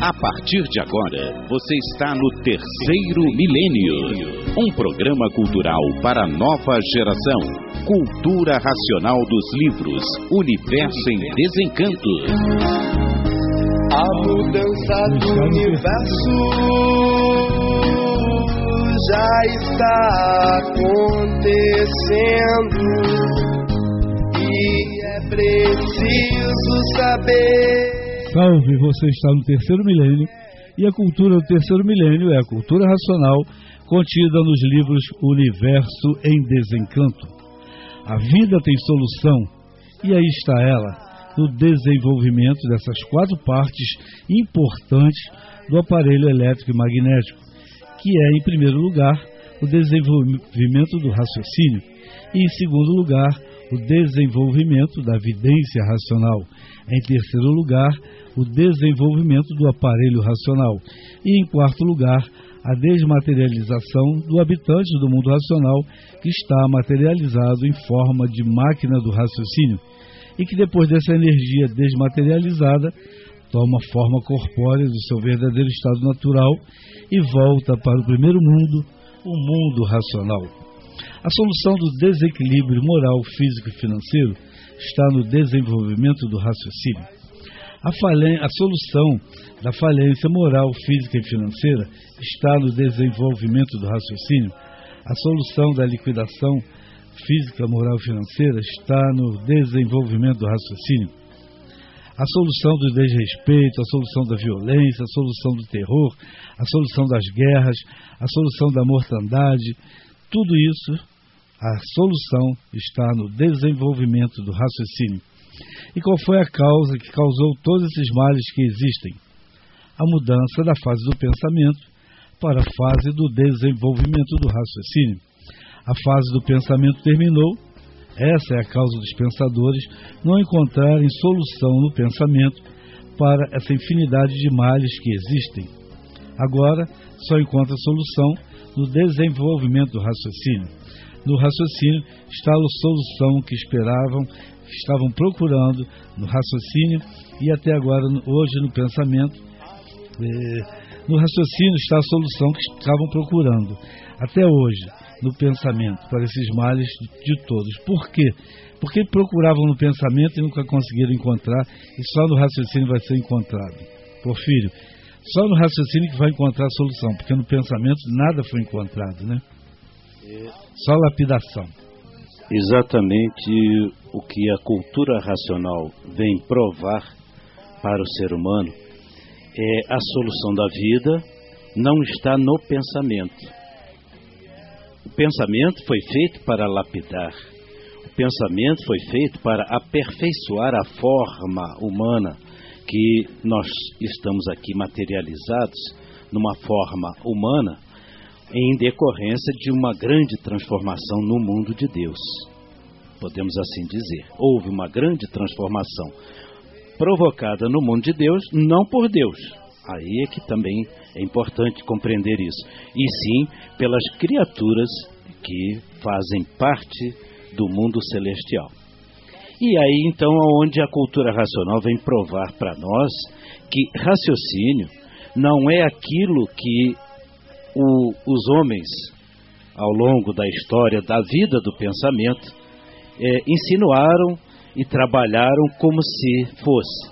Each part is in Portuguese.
A partir de agora, você está no Terceiro Milênio, um programa cultural para a nova geração. Cultura racional dos livros, Universo em Desencanto. A mudança do universo já está acontecendo e é preciso saber. Salve, você está no Terceiro Milênio, e a cultura do Terceiro Milênio é a cultura racional contida nos livros Universo em Desencanto. A vida tem solução, e aí está ela, no desenvolvimento dessas quatro partes importantes do aparelho elétrico e magnético, que é, em primeiro lugar, o desenvolvimento do raciocínio, e, em segundo lugar, o desenvolvimento da vidência racional, em terceiro lugar, o desenvolvimento do aparelho racional e, em quarto lugar, a desmaterialização do habitante do mundo racional que está materializado em forma de máquina do raciocínio e que depois dessa energia desmaterializada toma forma corpórea do seu verdadeiro estado natural e volta para o primeiro mundo, o mundo racional. A solução do desequilíbrio moral, físico e financeiro está no desenvolvimento do raciocínio. A solução da falência moral, física e financeira está no desenvolvimento do raciocínio. A solução da liquidação física, moral e financeira está no desenvolvimento do raciocínio. A solução do desrespeito, a solução da violência, a solução do terror, a solução das guerras, a solução da mortandade, tudo isso, a solução está no desenvolvimento do raciocínio. E qual foi a causa que causou todos esses males que existem? A mudança da fase do pensamento para a fase do desenvolvimento do raciocínio. A fase do pensamento terminou. Essa é a causa dos pensadores não encontrarem solução no pensamento para essa infinidade de males que existem. Agora, só encontra solução no desenvolvimento do raciocínio. No raciocínio está a solução que estavam procurando no raciocínio e até agora, hoje, no pensamento. No raciocínio está a solução que estavam procurando até hoje no pensamento para esses males de todos. Por quê? Porque procuravam no pensamento e nunca conseguiram encontrar, e só no raciocínio vai ser encontrado. Porfírio, só no raciocínio que vai encontrar a solução, porque no pensamento nada foi encontrado, né? Só lapidação. Exatamente o que a cultura racional vem provar para o ser humano é a solução da vida não está no pensamento. O pensamento foi feito para lapidar. O pensamento foi feito para aperfeiçoar a forma humana que nós estamos aqui materializados numa forma humana em decorrência de uma grande transformação no mundo de Deus. Podemos assim dizer. Houve uma grande transformação provocada no mundo de Deus, não por Deus. Aí é que também é importante compreender isso. E sim pelas criaturas que fazem parte do mundo celestial. E aí então onde a cultura racional vem provar para nós que raciocínio não é aquilo que os homens, ao longo da história da vida do pensamento, insinuaram e trabalharam como se fosse.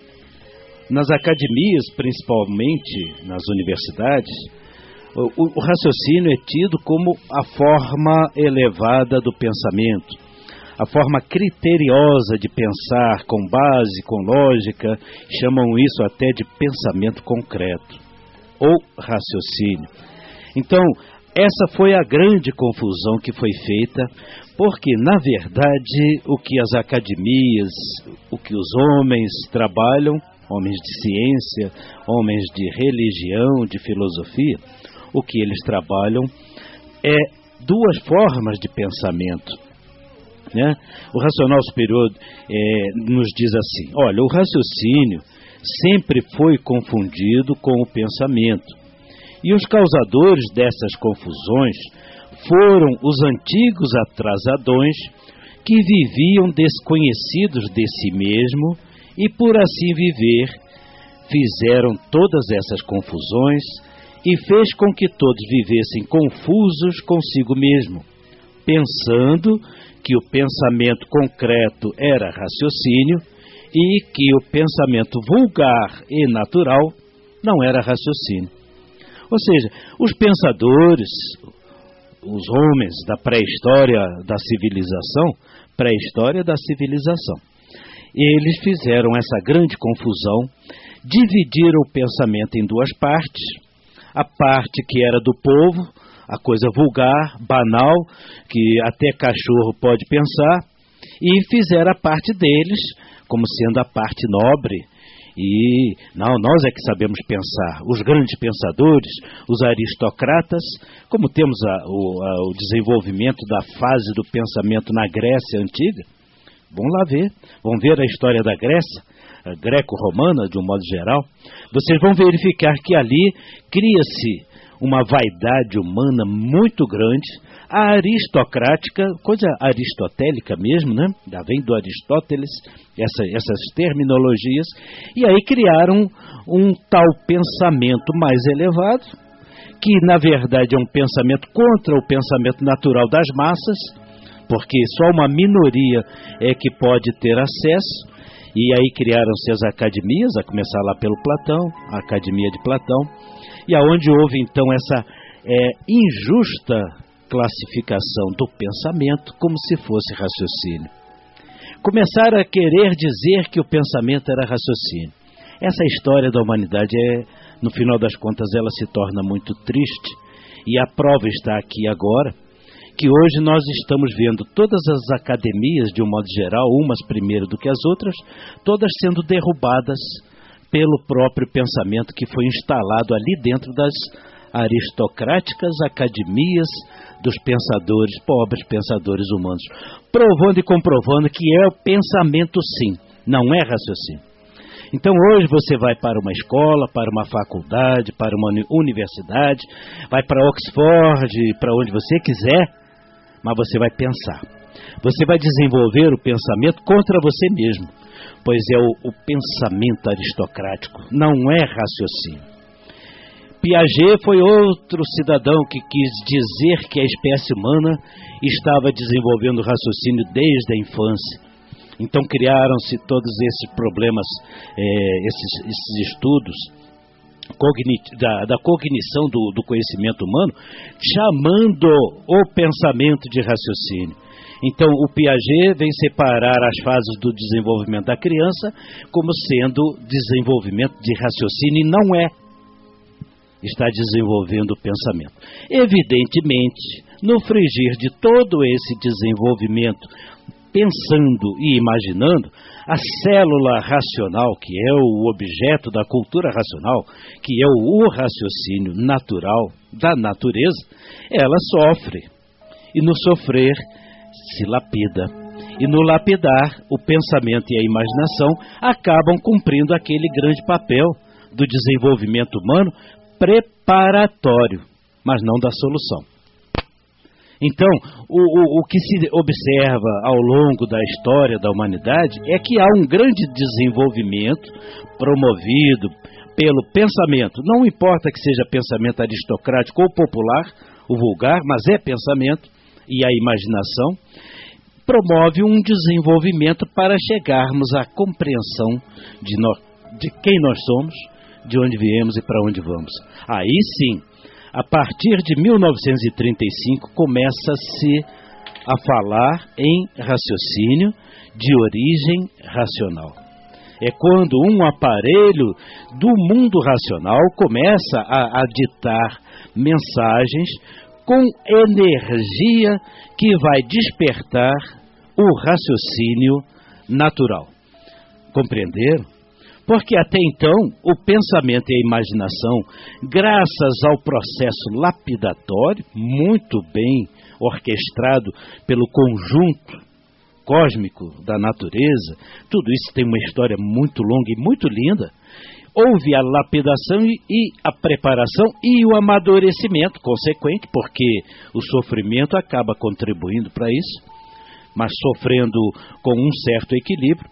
Nas academias, principalmente nas universidades, o raciocínio é tido como a forma elevada do pensamento, a forma criteriosa de pensar, com base, com lógica, chamam isso até de pensamento concreto, ou raciocínio. Então, essa foi a grande confusão que foi feita, porque, na verdade, o que as academias, o que os homens trabalham, homens de ciência, homens de religião, de filosofia, o que eles trabalham é duas formas de pensamento, né? O racional superior nos diz assim, olha, o raciocínio sempre foi confundido com o pensamento. E os causadores dessas confusões foram os antigos atrasadões que viviam desconhecidos de si mesmo e por assim viver fizeram todas essas confusões e fez com que todos vivessem confusos consigo mesmo, pensando que o pensamento concreto era raciocínio e que o pensamento vulgar e natural não era raciocínio. Ou seja, os pensadores, os homens da pré-história da civilização, eles fizeram essa grande confusão, dividiram o pensamento em duas partes, a parte que era do povo, a coisa vulgar, banal, que até cachorro pode pensar, e fizeram a parte deles como sendo a parte nobre. E não, nós é que sabemos pensar. Os grandes pensadores, os aristocratas, como temos o desenvolvimento da fase do pensamento na Grécia Antiga, vamos lá ver, vamos ver a história da Grécia, a greco-romana de um modo geral, vocês vão verificar que ali cria-se uma vaidade humana muito grande, a aristocrática, coisa aristotélica mesmo, né? Já vem do Aristóteles, essas terminologias, e aí criaram um tal pensamento mais elevado, que na verdade é um pensamento contra o pensamento natural das massas, porque só uma minoria é que pode ter acesso, e aí criaram-se as academias, a começar lá pelo Platão, a Academia de Platão, e aonde houve então essa injusta classificação do pensamento como se fosse raciocínio. Começaram a querer dizer que o pensamento era raciocínio. Essa história da humanidade, no final das contas, ela se torna muito triste, e a prova está aqui agora, que hoje nós estamos vendo todas as academias, de um modo geral, umas primeiro do que as outras, todas sendo derrubadas pelo próprio pensamento que foi instalado ali dentro das aristocráticas academias dos pensadores, pobres pensadores humanos, provando e comprovando que é o pensamento sim, não é raciocínio. Então hoje você vai para uma escola, para uma faculdade, para uma universidade, vai para Oxford, para onde você quiser, mas você vai pensar. Você vai desenvolver o pensamento contra você mesmo, pois é o pensamento aristocrático, não é raciocínio. Piaget foi outro cidadão que quis dizer que a espécie humana estava desenvolvendo raciocínio desde a infância. Então criaram-se todos esses problemas, esses estudos da cognição do conhecimento humano, chamando o pensamento de raciocínio. Então o Piaget vem separar as fases do desenvolvimento da criança como sendo desenvolvimento de raciocínio, e não é. Está desenvolvendo o pensamento. Evidentemente, no frigir de todo esse desenvolvimento, pensando e imaginando, a célula racional, que é o objeto da cultura racional, que é o raciocínio natural da natureza, ela sofre. E no sofrer, se lapida. E no lapidar, o pensamento e a imaginação acabam cumprindo aquele grande papel do desenvolvimento humano preparatório, mas não da solução. Então, o que se observa ao longo da história da humanidade é que há um grande desenvolvimento promovido pelo pensamento. Não importa que seja pensamento aristocrático ou popular, o vulgar, mas é pensamento, e a imaginação promove um desenvolvimento para chegarmos à compreensão de quem nós somos, de onde viemos e para onde vamos. Aí sim, a partir de 1935, começa-se a falar em raciocínio de origem racional. É quando um aparelho do mundo racional começa a ditar mensagens com energia que vai despertar o raciocínio natural. Compreenderam? Porque até então, o pensamento e a imaginação, graças ao processo lapidatório, muito bem orquestrado pelo conjunto cósmico da natureza, tudo isso tem uma história muito longa e muito linda. Houve a lapidação e a preparação e o amadurecimento consequente, porque o sofrimento acaba contribuindo para isso, mas sofrendo com um certo equilíbrio.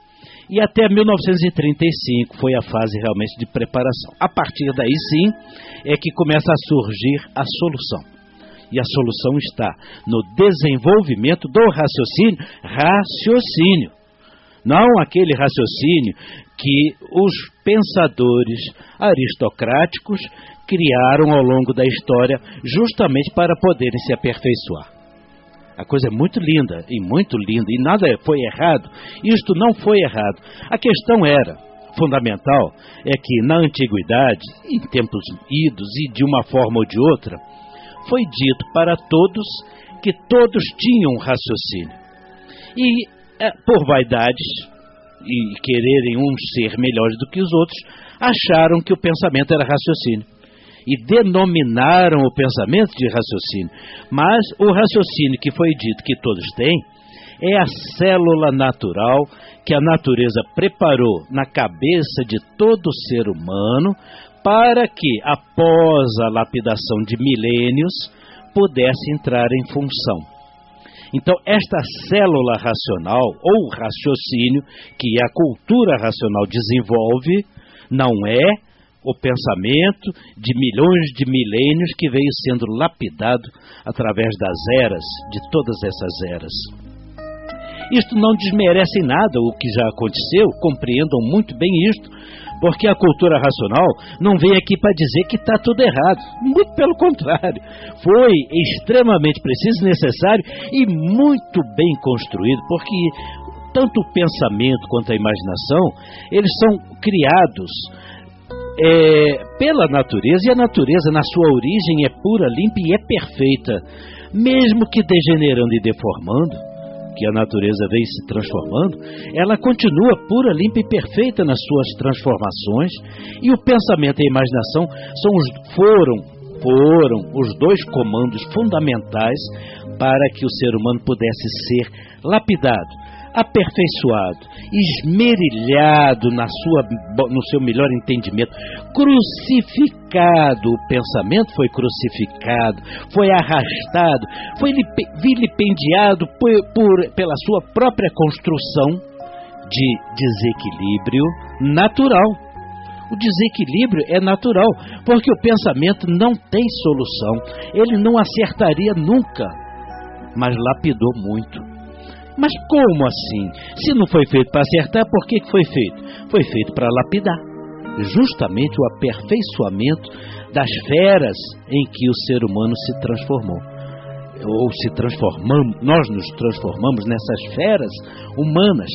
E até 1935 foi a fase realmente de preparação. A partir daí, sim, é que começa a surgir a solução. E a solução está no desenvolvimento do raciocínio. Não aquele raciocínio que os pensadores aristocráticos criaram ao longo da história justamente para poderem se aperfeiçoar. A coisa é muito linda, e nada foi errado. Isto não foi errado. A questão fundamental, é que na antiguidade, em tempos idos e de uma forma ou de outra, foi dito para todos que todos tinham raciocínio. E por vaidades e quererem uns ser melhores do que os outros, acharam que o pensamento era raciocínio. E denominaram o pensamento de raciocínio. Mas o raciocínio que foi dito que todos têm é a célula natural que a natureza preparou na cabeça de todo ser humano para que, após a lapidação de milênios, pudesse entrar em função. Então, esta célula racional, ou raciocínio, que a cultura racional desenvolve, não é o pensamento de milhões de milênios que veio sendo lapidado através das eras, de todas essas eras. Isto não desmerece em nada o que já aconteceu, compreendam muito bem isto, porque a cultura racional não veio aqui para dizer que está tudo errado. Muito pelo contrário, foi extremamente preciso, necessário e muito bem construído, porque tanto o pensamento quanto a imaginação, eles são criados pela natureza, e a natureza na sua origem é pura, limpa e é perfeita, mesmo que degenerando e deformando, que a natureza vem se transformando, ela continua pura, limpa e perfeita nas suas transformações, e o pensamento e a imaginação foram os dois comandos fundamentais para que o ser humano pudesse ser lapidado, aperfeiçoado, esmerilhado no seu melhor entendimento, crucificado. O pensamento foi crucificado, foi arrastado, foi vilipendiado pela sua própria construção de desequilíbrio natural. O desequilíbrio é natural, porque o pensamento não tem solução, ele não acertaria nunca, mas lapidou muito. Mas como assim? Se não foi feito para acertar, por que foi feito? Foi feito para lapidar. Justamente o aperfeiçoamento das feras em que o ser humano se transformou. Ou se transformamos, nós nos transformamos nessas feras humanas.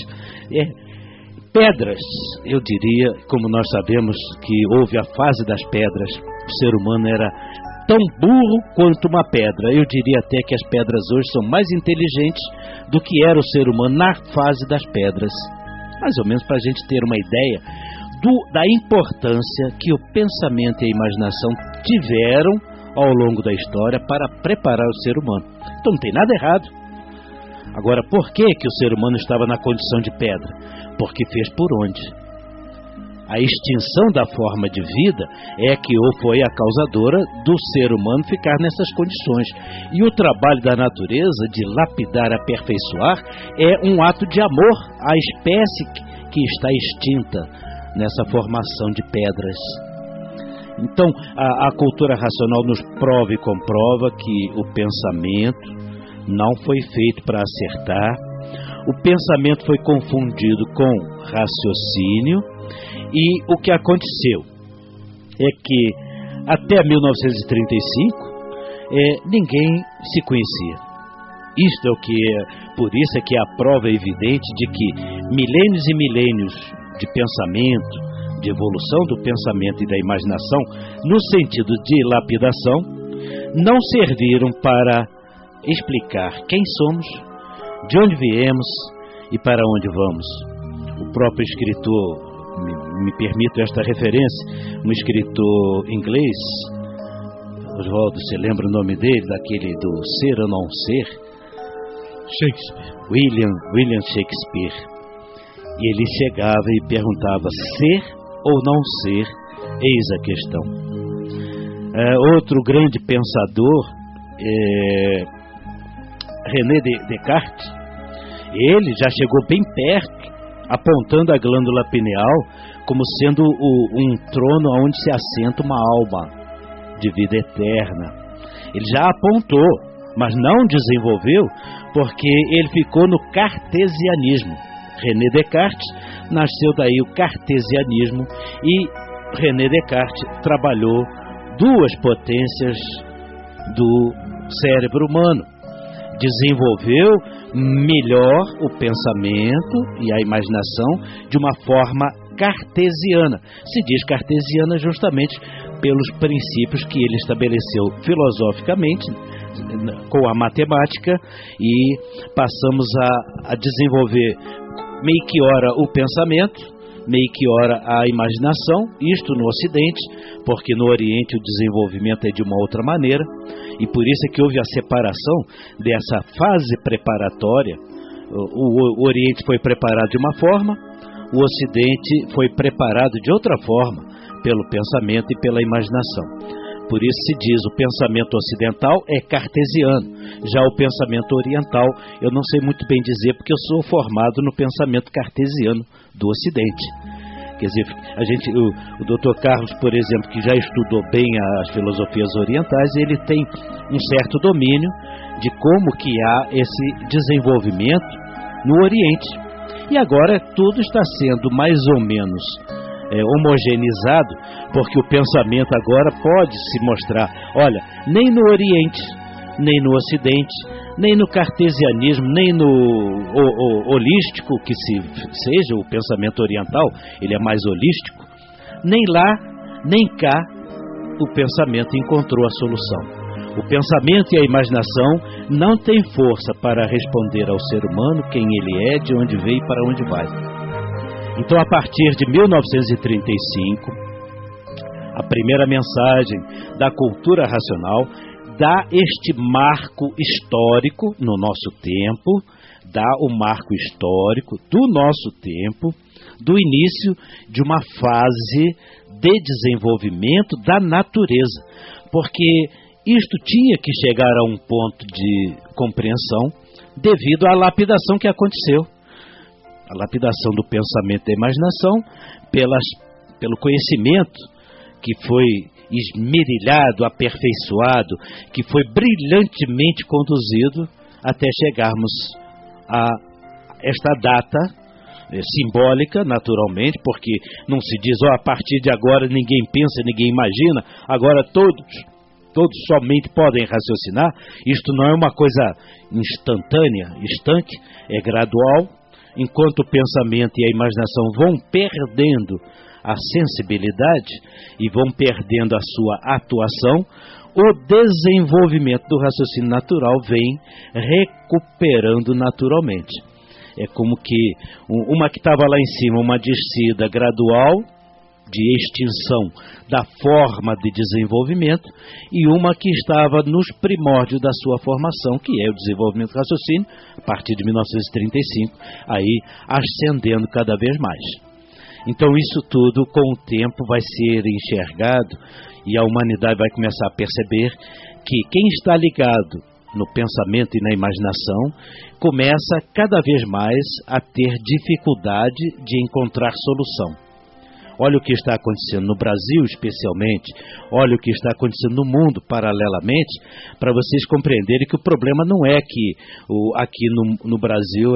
Pedras, eu diria, como nós sabemos que houve a fase das pedras, o ser humano era tão burro quanto uma pedra. Eu diria até que as pedras hoje são mais inteligentes do que era o ser humano na fase das pedras. Mais ou menos para a gente ter uma ideia da importância que o pensamento e a imaginação tiveram ao longo da história para preparar o ser humano. Então não tem nada errado. Agora, por que o ser humano estava na condição de pedra? Porque fez por onde? A extinção da forma de vida é que foi a causadora do ser humano ficar nessas condições. E o trabalho da natureza de lapidar, aperfeiçoar, é um ato de amor à espécie que está extinta nessa formação de pedras. Então, a cultura racional nos prova e comprova que o pensamento não foi feito para acertar. O pensamento foi confundido com raciocínio. E o que aconteceu é que até 1935 ninguém se conhecia. Isto é o que por isso é que a prova é evidente de que milênios e milênios de pensamento, de evolução do pensamento e da imaginação, no sentido de lapidação, não serviram para explicar quem somos, de onde viemos e para onde vamos. O próprio escritor, me permito esta referência, um escritor inglês, Oswaldo, você lembra o nome dele, daquele do Ser ou Não Ser? Shakespeare. William Shakespeare. E ele chegava e perguntava: ser ou não ser? Eis a questão. Outro grande pensador, René Descartes, ele já chegou bem perto apontando a glândula pineal como sendo um trono onde se assenta uma alma de vida eterna. Ele já apontou, mas não desenvolveu, porque ele ficou no cartesianismo. René Descartes nasceu daí o cartesianismo, e René Descartes trabalhou duas potências do cérebro humano. Desenvolveu melhor o pensamento e a imaginação de uma forma cartesiana. Se diz cartesiana justamente pelos princípios que ele estabeleceu filosoficamente com a matemática, e passamos a desenvolver meio que ora o pensamento, meio que ora a imaginação, isto no Ocidente, porque no Oriente o desenvolvimento é de uma outra maneira, e por isso é que houve a separação dessa fase preparatória. O Oriente foi preparado de uma forma, o Ocidente foi preparado de outra forma, pelo pensamento e pela imaginação. Por isso se diz, o pensamento ocidental é cartesiano, já o pensamento oriental, eu não sei muito bem dizer, porque eu sou formado no pensamento cartesiano do Ocidente. Quer dizer, o Dr. Carlos, por exemplo, que já estudou bem as filosofias orientais, ele tem um certo domínio de como que há esse desenvolvimento no Oriente. E agora tudo está sendo mais ou menos homogeneizado, porque o pensamento agora pode se mostrar, olha, nem no Oriente, nem no Ocidente, nem no cartesianismo, nem no holístico, que seja o pensamento oriental, ele é mais holístico, nem lá, nem cá, o pensamento encontrou a solução. O pensamento e a imaginação não têm força para responder ao ser humano quem ele é, de onde veio e para onde vai. Então, a partir de 1935, a primeira mensagem da cultura racional dá este marco histórico no nosso tempo, dá o marco histórico do nosso tempo, do início de uma fase de desenvolvimento da natureza, porque isto tinha que chegar a um ponto de compreensão devido à lapidação que aconteceu. A lapidação do pensamento e da imaginação pelo conhecimento que foi esmerilhado, aperfeiçoado, que foi brilhantemente conduzido até chegarmos a esta data simbólica, naturalmente, porque não se diz, a partir de agora ninguém pensa, ninguém imagina, agora todos somente podem raciocinar. Isto não é uma coisa instantânea, estanque, é gradual. Enquanto o pensamento e a imaginação vão perdendo a sensibilidade e vão perdendo a sua atuação, o desenvolvimento do raciocínio natural vem recuperando naturalmente. É como que uma que estava lá em cima, uma descida gradual de extinção da forma de desenvolvimento, e uma que estava nos primórdios da sua formação, que é o desenvolvimento do raciocínio, a partir de 1935, aí ascendendo cada vez mais. Então isso tudo com o tempo vai ser enxergado, e a humanidade vai começar a perceber que quem está ligado no pensamento e na imaginação começa cada vez mais a ter dificuldade de encontrar solução. Olha o que está acontecendo no Brasil, especialmente, olha o que está acontecendo no mundo, paralelamente, para vocês compreenderem que o problema não é que aqui no Brasil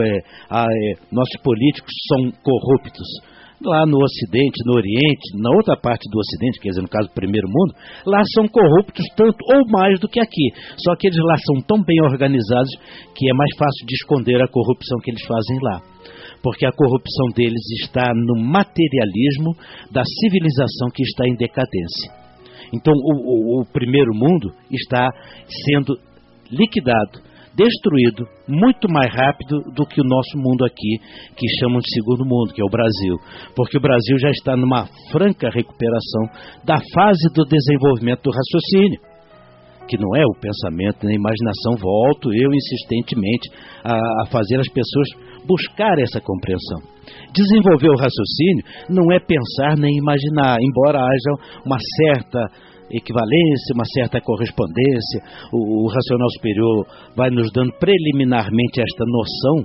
nossos políticos são corruptos. Lá no Ocidente, no Oriente, na outra parte do Ocidente, quer dizer, no caso do primeiro mundo, lá são corruptos tanto ou mais do que aqui. Só que eles lá são tão bem organizados que é mais fácil de esconder a corrupção que eles fazem lá. Porque a corrupção deles está no materialismo da civilização que está em decadência. Então o primeiro mundo está sendo liquidado, destruído muito mais rápido do que o nosso mundo aqui, que chamam de segundo mundo, que é o Brasil. Porque o Brasil já está numa franca recuperação da fase do desenvolvimento do raciocínio, que não é o pensamento nem a imaginação. Volto eu insistentemente a fazer as pessoas buscar essa compreensão. Desenvolver o raciocínio não é pensar nem imaginar, embora haja uma certa equivalência, uma certa correspondência. O racional superior vai nos dando preliminarmente esta noção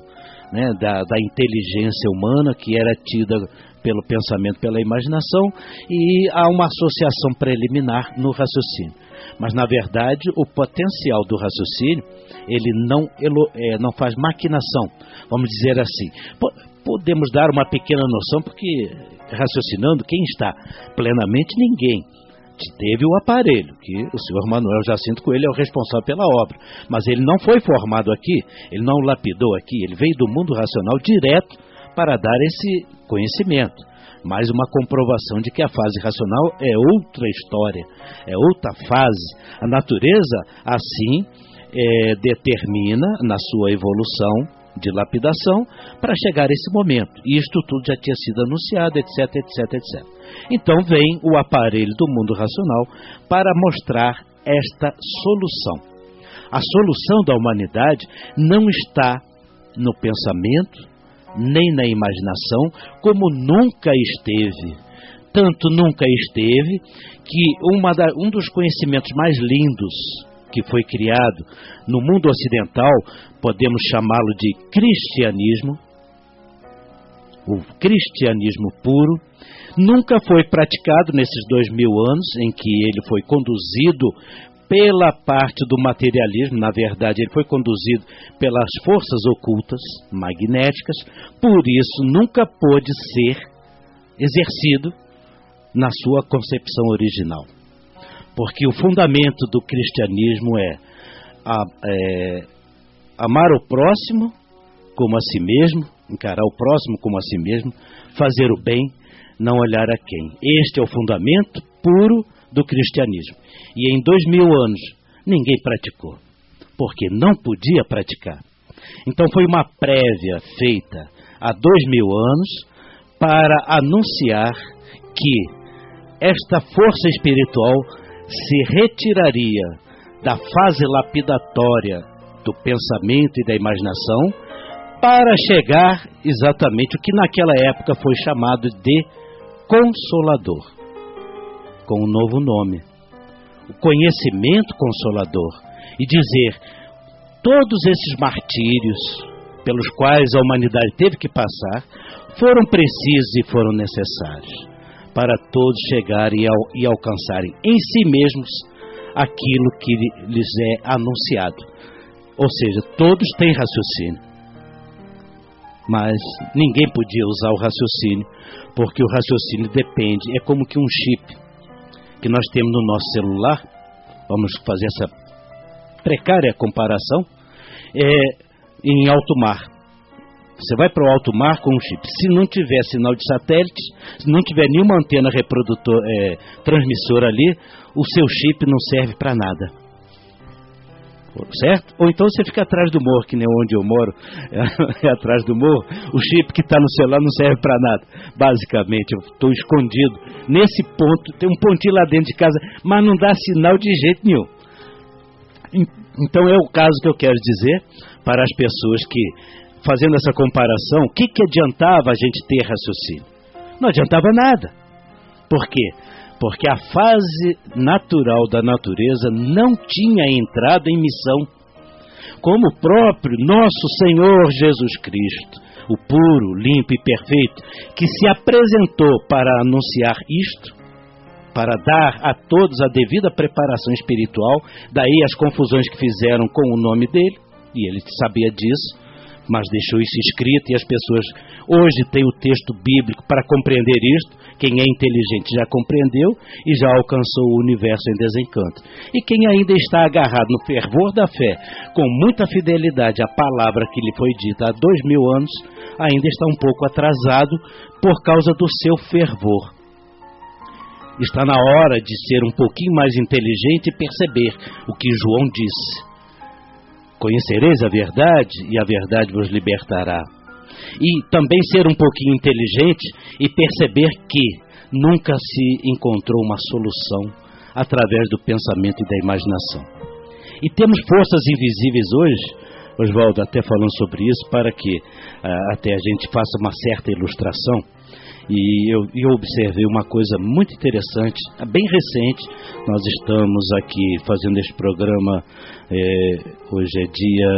né, da inteligência humana, que era tida pelo pensamento, pela imaginação, e há uma associação preliminar no raciocínio. Mas, na verdade, o potencial do raciocínio, ele não faz maquinação, vamos dizer assim. Podemos dar uma pequena noção, porque raciocinando, quem está plenamente? Ninguém. Teve o aparelho, que o senhor Manuel Jacinto Coelho é o responsável pela obra, mas ele não foi formado aqui, ele não lapidou aqui, ele veio do mundo racional direto para dar esse conhecimento. Mais uma comprovação de que a fase racional é outra história, é outra fase. A natureza, assim, determina na sua evolução de lapidação para chegar a esse momento. E isto tudo já tinha sido anunciado, etc, etc, etc. Então vem o aparelho do mundo racional para mostrar esta solução. A solução da humanidade não está no pensamento, nem na imaginação, como nunca esteve. Tanto nunca esteve que um dos conhecimentos mais lindos que foi criado no mundo ocidental, podemos chamá-lo de cristianismo, o cristianismo puro, nunca foi praticado nesses 2000 anos em que ele foi conduzido pela parte do materialismo. Na verdade, ele foi conduzido pelas forças ocultas, magnéticas, por isso nunca pôde ser exercido na sua concepção original. Porque o fundamento do cristianismo é amar o próximo como a si mesmo, encarar o próximo como a si mesmo, fazer o bem, não olhar a quem. Este é o fundamento puro do cristianismo. E em 2000 anos ninguém praticou, porque não podia praticar. Então foi uma prévia feita há 2000 anos para anunciar que esta força espiritual se retiraria da fase lapidatória do pensamento e da imaginação para chegar exatamente o que naquela época foi chamado de Consolador, com um novo nome, o conhecimento consolador, e dizer: todos esses martírios pelos quais a humanidade teve que passar foram precisos e foram necessários para todos chegarem e alcançarem em si mesmos aquilo que lhes é anunciado. Ou seja, todos têm raciocínio, mas ninguém podia usar o raciocínio, porque o raciocínio depende, é como que um chip que nós temos no nosso celular. Vamos fazer essa precária comparação, em alto mar. Você vai para o alto mar com um chip. Se não tiver sinal de satélite, se não tiver nenhuma antena transmissora ali, o seu chip não serve para nada. Certo? Ou então você fica atrás do morro, que nem onde eu moro, atrás do morro, o chip que está no celular não serve para nada. Basicamente, eu estou escondido nesse ponto, tem um pontinho lá dentro de casa, mas não dá sinal de jeito nenhum. Então é o caso que eu quero dizer para as pessoas que, fazendo essa comparação, o que adiantava a gente ter raciocínio? Não adiantava nada. Por quê? Porque a fase natural da natureza não tinha entrado em missão. Como o próprio nosso Senhor Jesus Cristo, o puro, limpo e perfeito, que se apresentou para anunciar isto, para dar a todos a devida preparação espiritual, daí as confusões que fizeram com o nome dele, e ele sabia disso, mas deixou isso escrito, e as pessoas hoje têm o texto bíblico para compreender isto. Quem é inteligente já compreendeu e já alcançou o universo em desencanto. E quem ainda está agarrado no fervor da fé, com muita fidelidade à palavra que lhe foi dita há 2000 anos, ainda está um pouco atrasado por causa do seu fervor. Está na hora de ser um pouquinho mais inteligente e perceber o que João disse: conhecereis a verdade e a verdade vos libertará. E também ser um pouquinho inteligente e perceber que nunca se encontrou uma solução através do pensamento e da imaginação. E temos forças invisíveis hoje, Oswaldo, até falando sobre isso, para que até a gente faça uma certa ilustração. E eu observei uma coisa muito interessante, bem recente. Nós estamos aqui fazendo este programa, hoje é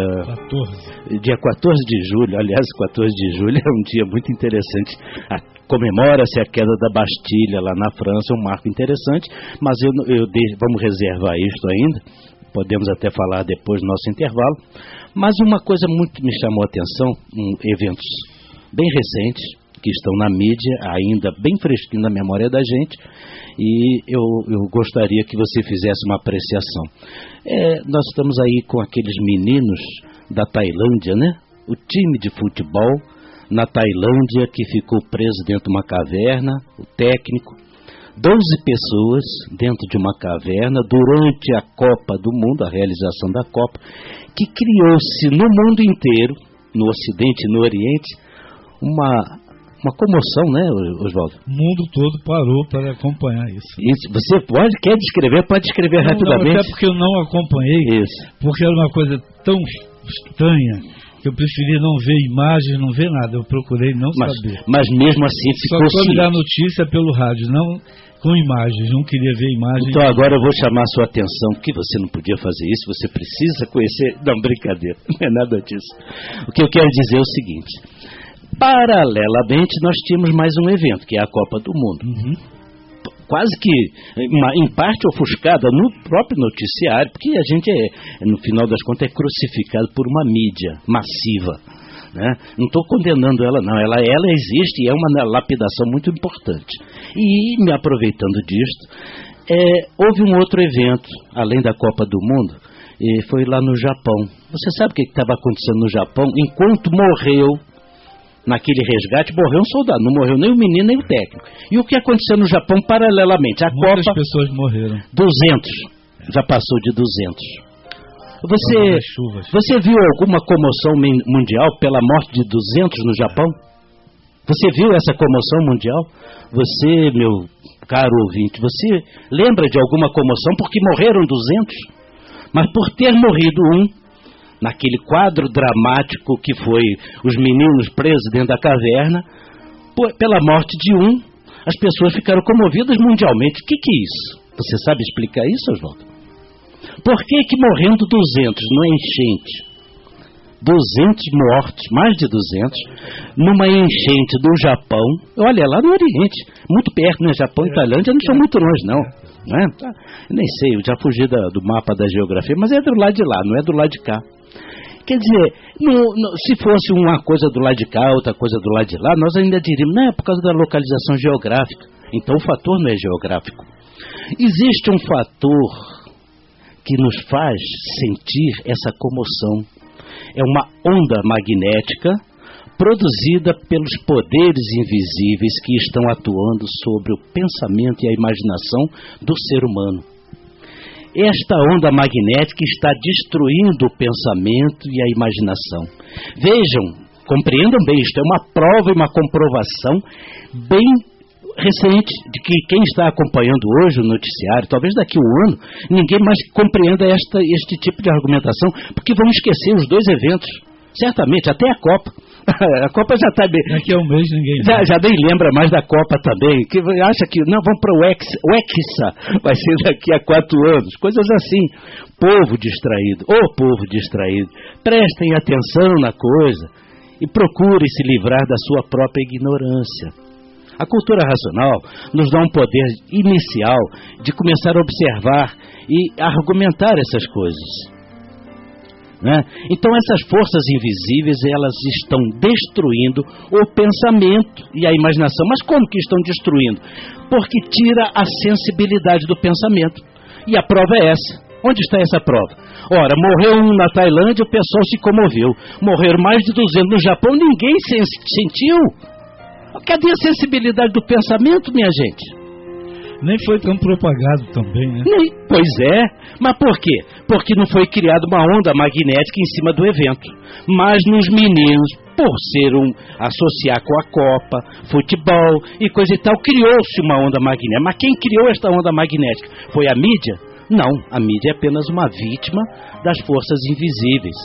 dia 14 de julho, aliás, 14 de julho é um dia muito interessante. Comemora-se a queda da Bastilha lá na França, um marco interessante, mas vamos reservar isto ainda, podemos até falar depois do nosso intervalo. Mas uma coisa muito me chamou a atenção, eventos bem recentes, que estão na mídia, ainda bem fresquinho na memória da gente, e eu gostaria que você fizesse uma apreciação. Nós estamos aí com aqueles meninos da Tailândia, né? O time de futebol na Tailândia que ficou preso dentro de uma caverna, o técnico, 12 pessoas dentro de uma caverna durante a Copa do Mundo, a realização da Copa, que criou-se no mundo inteiro, no Ocidente e no Oriente, uma comoção, né, Oswaldo? O mundo todo parou para acompanhar isso. Você quer descrever? Pode descrever rapidamente. Não, até porque eu não acompanhei, porque era uma coisa tão estranha que eu preferi não ver imagens, não ver nada. Eu procurei não saber. Mas mesmo assim ficou só soube dar notícia pelo rádio, não com imagens, não queria ver imagens. Então agora eu vou chamar a sua atenção, que você não podia fazer isso, você precisa conhecer... Não, brincadeira, não é nada disso. O que eu quero dizer é o seguinte: paralelamente nós tínhamos mais um evento, que é a Copa do Mundo. Quase que, em parte ofuscada no próprio noticiário, porque a gente no final das contas, é crucificado por uma mídia massiva, né? Não estou condenando ela, não. Ela existe e é uma lapidação muito importante. E, me aproveitando disto, houve um outro evento, além da Copa do Mundo, e foi lá no Japão. Você sabe o que estava acontecendo no Japão? Enquanto morreu, naquele resgate, morreu um soldado, não morreu nem o menino nem o técnico. E o que aconteceu no Japão paralelamente? Muitas pessoas morreram. 200, já passou de 200. Você viu alguma comoção mundial pela morte de 200 no Japão? Você viu essa comoção mundial? Você, meu caro ouvinte, você lembra de alguma comoção porque morreram 200? Mas por ter morrido um, naquele quadro dramático que foi os meninos presos dentro da caverna, pela morte de um, as pessoas ficaram comovidas mundialmente. O que é isso? Você sabe explicar isso, Oswaldo? Por que morrendo 200 numa enchente? 200 mortos, mais de 200, numa enchente do Japão. Olha, lá no Oriente, muito perto, né? Japão e Tailândia não são muito longe, não. Né? Eu nem sei, eu já fugi do mapa da geografia, mas é do lado de lá, não é do lado de cá. Quer dizer, se fosse uma coisa do lado de cá, outra coisa do lado de lá, nós ainda diríamos, não, é por causa da localização geográfica. Então o fator não é geográfico. Existe um fator que nos faz sentir essa comoção. É uma onda magnética produzida pelos poderes invisíveis que estão atuando sobre o pensamento e a imaginação do ser humano. Esta onda magnética está destruindo o pensamento e a imaginação. Vejam, compreendam bem, isto é uma prova e uma comprovação bem recente de que quem está acompanhando hoje o noticiário, talvez daqui a um ano, ninguém mais compreenda este tipo de argumentação, porque vão esquecer os dois eventos, certamente, até a Copa. A Copa já está bem. Daqui a um mês ninguém já nem lembra mais da Copa também, que acha que não, vamos para o Hexa, vai ser daqui a 4 anos, coisas assim. Povo distraído, povo distraído, prestem atenção na coisa e procurem se livrar da sua própria ignorância. A cultura racional nos dá um poder inicial de começar a observar e argumentar essas coisas, né? Então essas forças invisíveis, elas estão destruindo o pensamento e a imaginação. Mas como que estão destruindo? Porque tira a sensibilidade do pensamento. E a prova é essa. Onde está essa prova? Ora, morreu um na Tailândia, o pessoal se comoveu. Morreram mais de 200 no Japão, ninguém sentiu. Cadê a sensibilidade do pensamento, minha gente? Nem foi tão propagado também, né? Pois é, mas por quê? Porque não foi criada uma onda magnética em cima do evento. Mas nos meninos, por associar com a Copa, futebol e coisa e tal, criou-se uma onda magnética. Mas quem criou esta onda magnética? Foi a mídia? Não, a mídia é apenas uma vítima das forças invisíveis.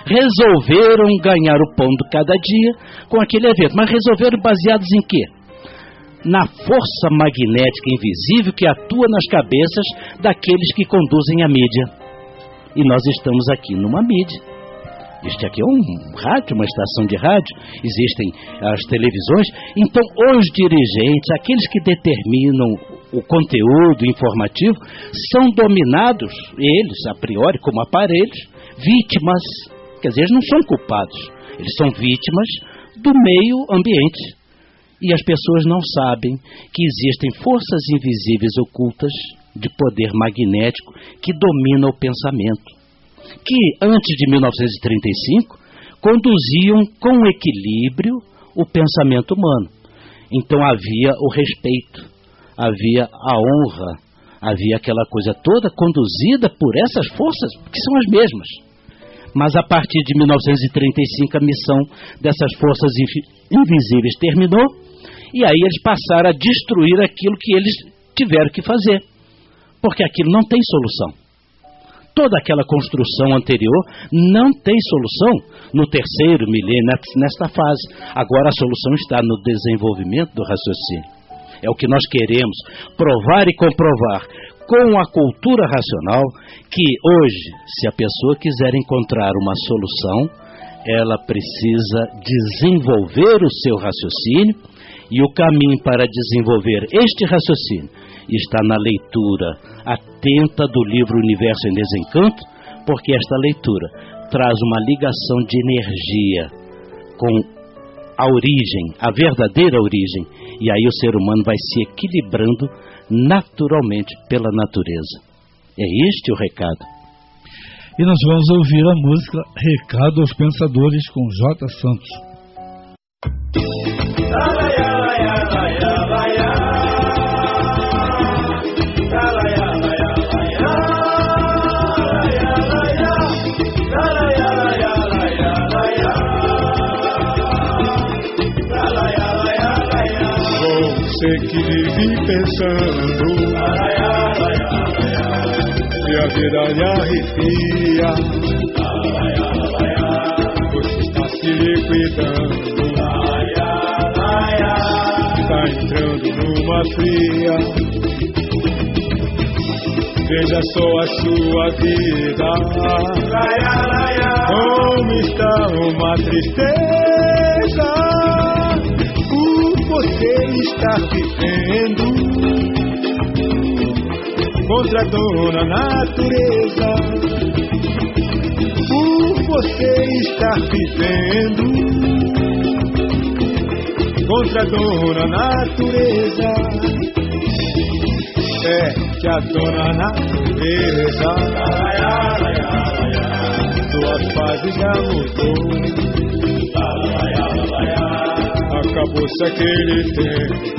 Resolveram ganhar o pão de cada dia com aquele evento. Mas resolveram baseados em quê? na força magnética invisível que atua nas cabeças daqueles que conduzem a mídia. E nós estamos aqui numa mídia. Este aqui é um rádio, uma estação de rádio, existem as televisões. Então, os dirigentes, aqueles que determinam o conteúdo informativo, são dominados, eles, a priori, como aparelhos, vítimas. Quer dizer, eles não são culpados, eles são vítimas do meio ambiente. E as pessoas não sabem que existem forças invisíveis ocultas de poder magnético que dominam o pensamento, que antes de 1935 conduziam com equilíbrio o pensamento humano. Então havia o respeito, havia a honra, havia aquela coisa toda conduzida por essas forças que são as mesmas. Mas a partir de 1935 a missão dessas forças invisíveis terminou, e aí eles passaram a destruir aquilo que eles tiveram que fazer, porque aquilo não tem solução. Toda aquela construção anterior não tem solução no terceiro milênio, nesta fase. Agora a solução está no desenvolvimento do raciocínio. É o que nós queremos provar e comprovar com a cultura racional, que hoje, se a pessoa quiser encontrar uma solução, ela precisa desenvolver o seu raciocínio, e o caminho para desenvolver este raciocínio está na leitura atenta do livro Universo em Desencanto, porque esta leitura traz uma ligação de energia com a origem, a verdadeira origem, e aí o ser humano vai se equilibrando naturalmente pela natureza. É este o recado. E nós vamos ouvir a música Recado aos Pensadores com J. Santos. Você que vive pensando e a vida lhe arrepia, você está se liquidando, está entrando numa fria. Veja só a sua vida, como está uma tristeza. Você está vivendo contra a dona natureza. Você está vivendo contra a dona natureza. É que a dona natureza sua fase já mudou. Acabou-se aquele tempo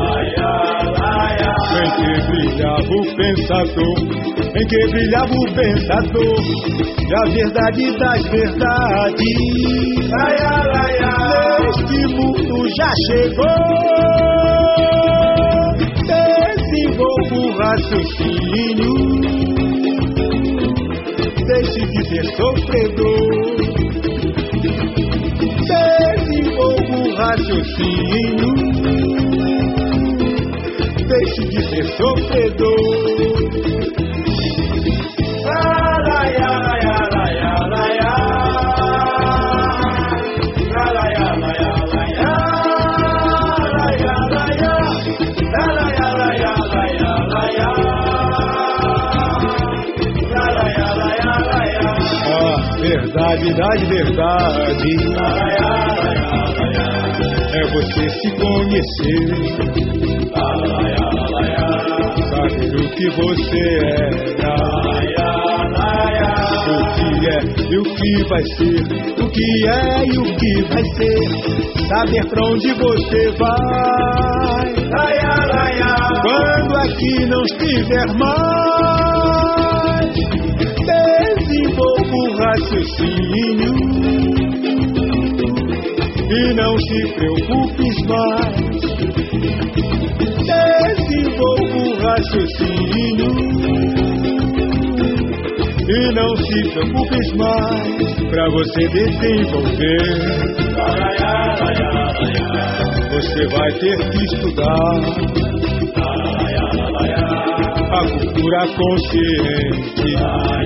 em que brilhava o pensador, em que brilhava o pensador, e a verdade das verdades neste mundo já chegou. Desenvolva o raciocínio, deixe de ser sofredor. Raciocínio, deixe de ser sofredor. A verdade das verdades é você se conhecer, saber o que você era, o que é e o que vai ser, o que é e o que vai ser, saber pra onde você vai, quando aqui não estiver mais. Desenvolva o raciocínio e não se preocupes mais. Desenvolva o raciocínio e não se preocupes mais. Pra você desenvolver você vai ter que estudar a cultura consciente que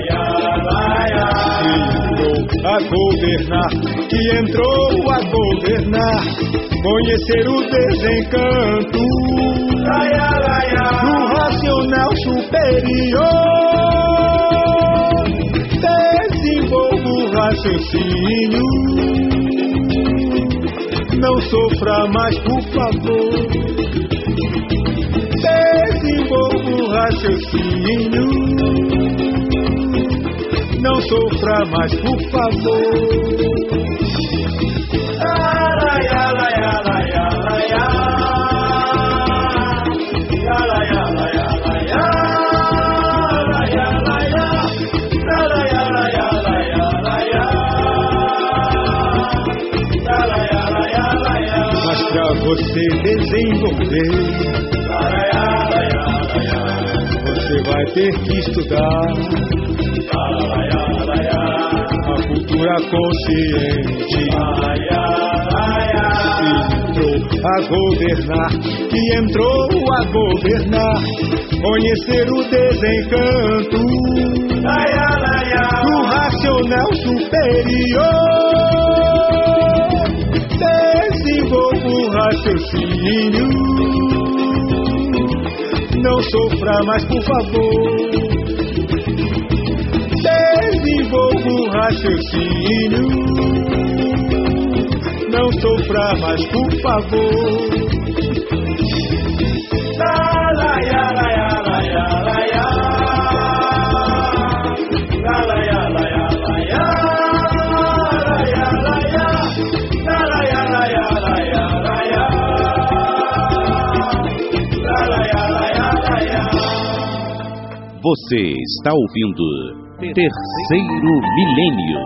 entrou a governar, que entrou a governar, conhecer o desencanto do racional superior. Desenvolva o raciocínio, não sofra mais, por favor. Desenvolva o raciocínio, não sofra mais, por favor. Mas pra você desenvolver, você vai ter que estudar a cultura consciente que entrou a governar, conhecer o desencanto do racional superior. Desenvolva o raciocínio, não sofra mais, por favor. Desenvolva o raciocínio, não sofra mais, por favor. Você está ouvindo Terceiro Milênio.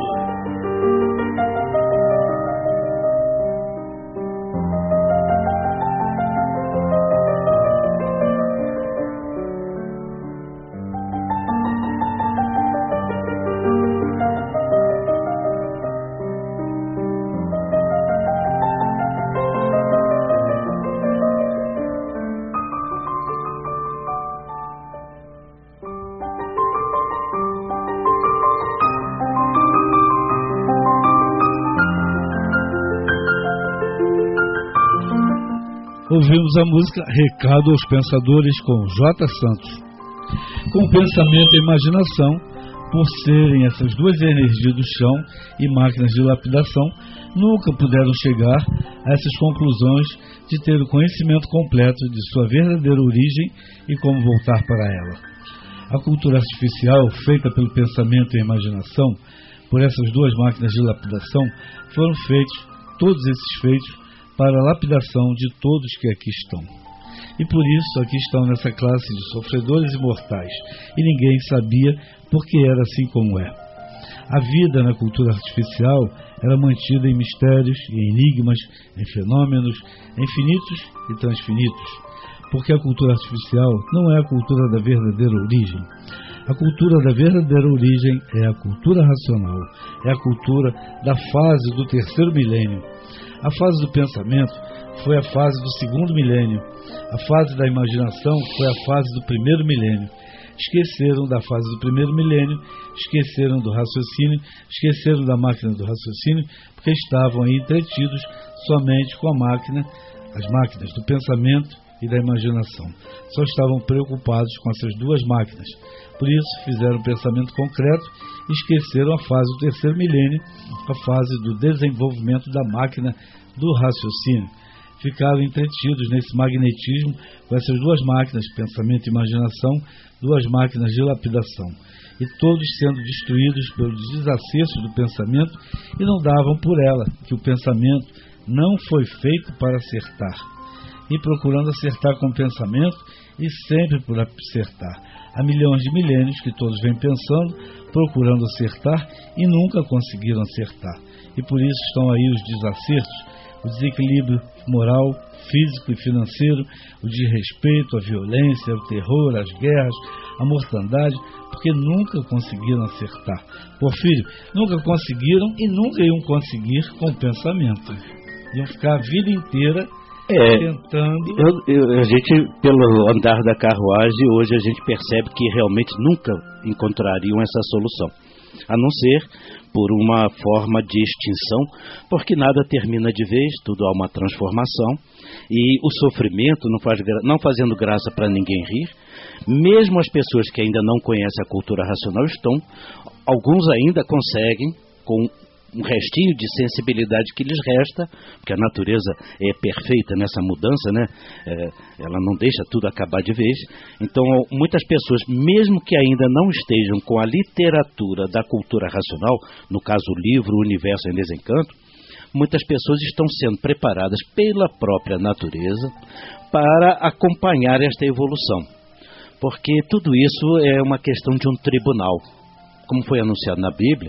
Ouvimos a música Recado aos Pensadores com J. Santos. Com pensamento e imaginação, por serem essas duas energias do chão e máquinas de lapidação, nunca puderam chegar a essas conclusões de ter o conhecimento completo de sua verdadeira origem e como voltar para ela. A cultura artificial, feita pelo pensamento e imaginação, por essas duas máquinas de lapidação, foram feitos, todos esses feitos, para a lapidação de todos que aqui estão. E por isso aqui estão nessa classe de sofredores imortais, e ninguém sabia por que era assim como é. A vida na cultura artificial era mantida em mistérios, em enigmas, em fenômenos infinitos e transfinitos, porque a cultura artificial não é a cultura da verdadeira origem. A cultura da verdadeira origem é a cultura racional, é a cultura da fase do terceiro milênio. A fase do pensamento foi a fase do segundo milênio. A fase da imaginação foi a fase do primeiro milênio. Esqueceram da fase do primeiro milênio, esqueceram do raciocínio, esqueceram da máquina do raciocínio, porque estavam aí entretidos somente com a máquina, as máquinas do pensamento e da imaginação. Só estavam preocupados com essas duas máquinas. Por isso fizeram um pensamento concreto e esqueceram a fase do terceiro milênio, a fase do desenvolvimento da máquina do raciocínio. Ficaram entretidos nesse magnetismo com essas duas máquinas, pensamento e imaginação, duas máquinas de lapidação, e todos sendo destruídos pelo desacerto do pensamento, e não davam por ela que o pensamento não foi feito para acertar, e procurando acertar com o pensamento, e sempre por acertar. Há milhões de milênios que todos vêm pensando, procurando acertar, e nunca conseguiram acertar. E por isso estão aí os desacertos, o desequilíbrio moral, físico e financeiro, o desrespeito, a violência, o terror, as guerras, a mortandade, porque nunca conseguiram acertar. Porfírio, nunca conseguiram e nunca iam conseguir com o pensamento. Iam ficar a vida inteira tentando... A gente, pelo andar da carruagem, hoje a gente percebe que realmente nunca encontrariam essa solução, a não ser por uma forma de extinção, porque nada termina de vez, tudo há uma transformação, e o sofrimento, não fazendo graça para ninguém rir, mesmo as pessoas que ainda não conhecem a cultura racional alguns ainda conseguem, com um restinho de sensibilidade que lhes resta, porque a natureza é perfeita nessa mudança, né? Ela não deixa tudo acabar de vez. Então, muitas pessoas, mesmo que ainda não estejam com a literatura da cultura racional, no caso o livro O Universo em Desencanto, muitas pessoas estão sendo preparadas pela própria natureza para acompanhar esta evolução, porque tudo isso é uma questão de um tribunal. Como foi anunciado na Bíblia,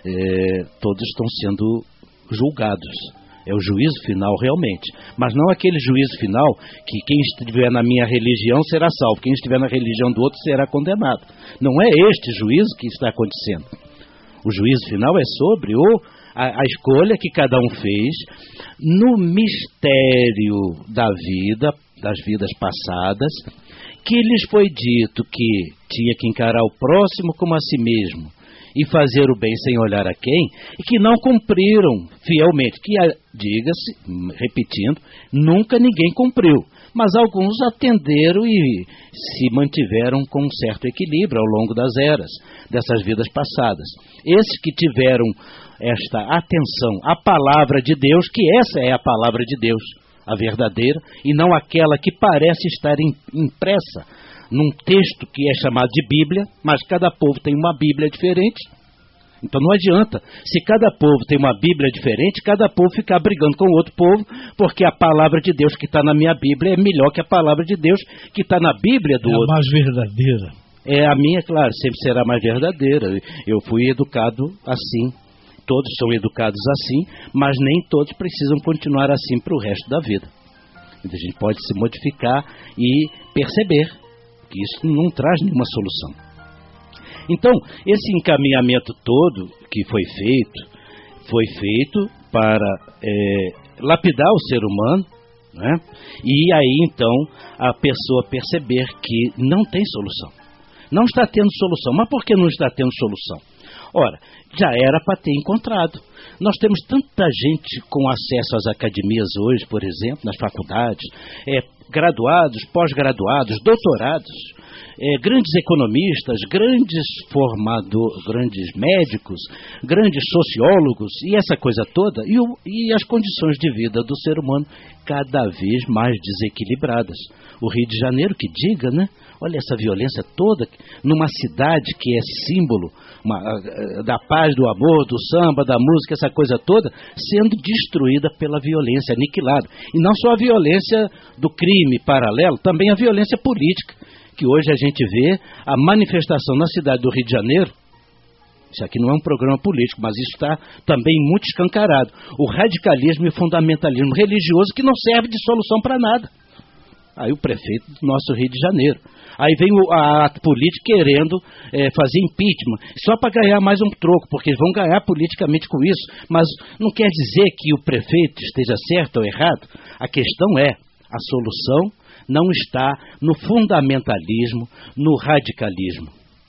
todos estão sendo julgados. É o juízo final realmente. Mas não aquele juízo final que quem estiver na minha religião será salvo, quem estiver na religião do outro será condenado. Não é este juízo que está acontecendo. O juízo final é sobre a escolha que cada um fez no mistério da vida, das vidas passadas, que lhes foi dito que tinha que encarar o próximo como a si mesmo e fazer o bem sem olhar a quem, e que não cumpriram fielmente, que, diga-se, repetindo, nunca ninguém cumpriu, mas alguns atenderam e se mantiveram com um certo equilíbrio ao longo das eras, dessas vidas passadas. Esses que tiveram esta atenção à palavra de Deus, que essa é a palavra de Deus, a verdadeira, e não aquela que parece estar impressa num texto que é chamado de Bíblia, mas cada povo tem uma Bíblia diferente. Então não adianta, se cada povo tem uma Bíblia diferente, cada povo ficar brigando com o outro povo, porque a palavra de Deus que está na minha Bíblia é melhor que a palavra de Deus que está na Bíblia do outro. É a mais verdadeira. A minha, claro, sempre será mais verdadeira. Eu fui educado assim. Todos são educados assim, mas nem todos precisam continuar assim para o resto da vida. Então, a gente pode se modificar e perceber que isso não traz nenhuma solução. Então, esse encaminhamento todo que foi feito para lapidar o ser humano, né? E aí então a pessoa perceber que não tem solução. Não está tendo solução. Mas por que não está tendo solução? Ora, já era para ter encontrado. Nós temos tanta gente com acesso às academias hoje, por exemplo, nas faculdades, graduados, pós-graduados, doutorados, grandes economistas, grandes médicos, grandes sociólogos e essa coisa toda, e as condições de vida do ser humano cada vez mais desequilibradas. O Rio de Janeiro, que diga, né? Olha essa violência toda, numa cidade que é símbolo da paz, do amor, do samba, da música, essa coisa toda, sendo destruída pela violência, aniquilada. E não só a violência do crime paralelo, também a violência política, que hoje a gente vê a manifestação na cidade do Rio de Janeiro. Isso aqui não é um programa político, mas isso está também muito escancarado. O radicalismo e o fundamentalismo religioso que não serve de solução para nada. Aí o prefeito do nosso Rio de Janeiro. Aí vem a política querendo fazer impeachment, só para ganhar mais um troco, porque eles vão ganhar politicamente com isso. Mas não quer dizer que o prefeito esteja certo ou errado. A questão é, a solução não está no fundamentalismo, no radicalismo.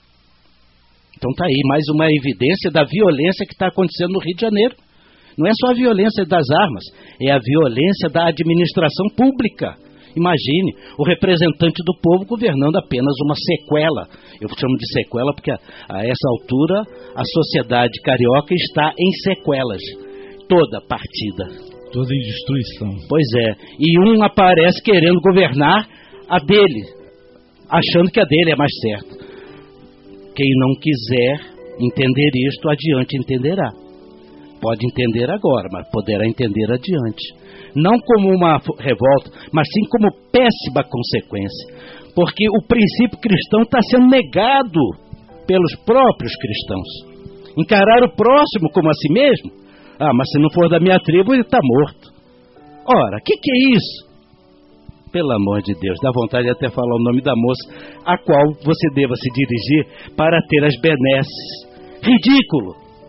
Então está aí mais uma evidência da violência que está acontecendo no Rio de Janeiro. Não é só a violência das armas, é a violência da administração pública. Imagine o representante do povo governando apenas uma sequela. Eu chamo de sequela porque a essa altura a sociedade carioca está em sequelas. Toda partida. Toda em destruição. Pois é. E um aparece querendo governar a dele, achando que a dele é mais certa. Quem não quiser entender isto, adiante entenderá. Pode entender agora, mas poderá entender adiante. Não como uma revolta, mas sim como péssima consequência. Porque o princípio cristão está sendo negado pelos próprios cristãos. Encarar o próximo como a si mesmo? Ah, mas se não for da minha tribo, ele está morto. Ora, o que é isso? Pelo amor de Deus, dá vontade de até falar o nome da moça a qual você deva se dirigir para ter as benesses. Ridículo!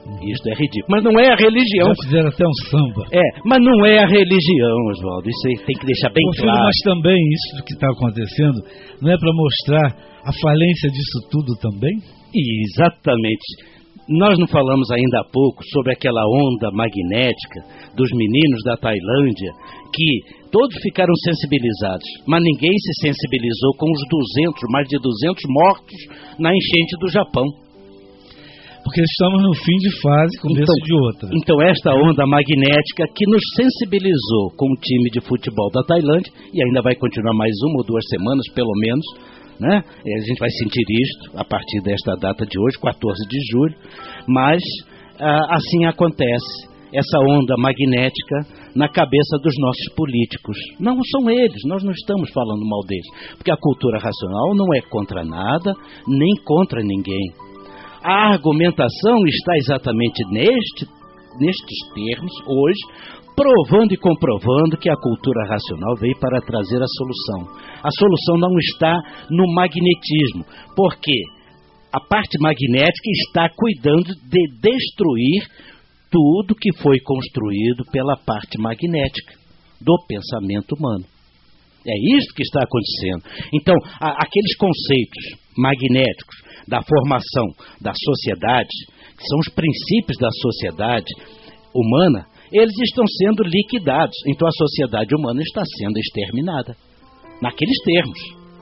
Isto é ridículo. Mas não é a religião. Já fizeram até um samba. Mas não é a religião, Oswaldo. Isso aí tem que deixar bem claro. Mas também isso que está acontecendo não é para mostrar a falência disso tudo também? Exatamente. Nós não falamos ainda há pouco sobre aquela onda magnética dos meninos da Tailândia, que todos ficaram sensibilizados, mas ninguém se sensibilizou com os mais de 200 mortos na enchente do Japão. Porque estamos no fim de fase, começo de outra. Então esta onda magnética que nos sensibilizou com o time de futebol da Tailândia, e ainda vai continuar mais 1 ou 2 semanas, pelo menos, né? A gente vai sentir isto a partir desta data de hoje, 14 de julho, mas assim acontece, essa onda magnética na cabeça dos nossos políticos. Não são eles, nós não estamos falando mal deles, porque a cultura racional não é contra nada, nem contra ninguém. A argumentação está exatamente nestes termos, hoje, provando e comprovando que a cultura racional veio para trazer a solução. A solução não está no magnetismo, porque a parte magnética está cuidando de destruir tudo que foi construído pela parte magnética do pensamento humano. É isso que está acontecendo. Então, aqueles conceitos magnéticos da formação da sociedade, que são os princípios da sociedade humana, eles estão sendo liquidados. Então a sociedade humana está sendo exterminada. Naqueles termos.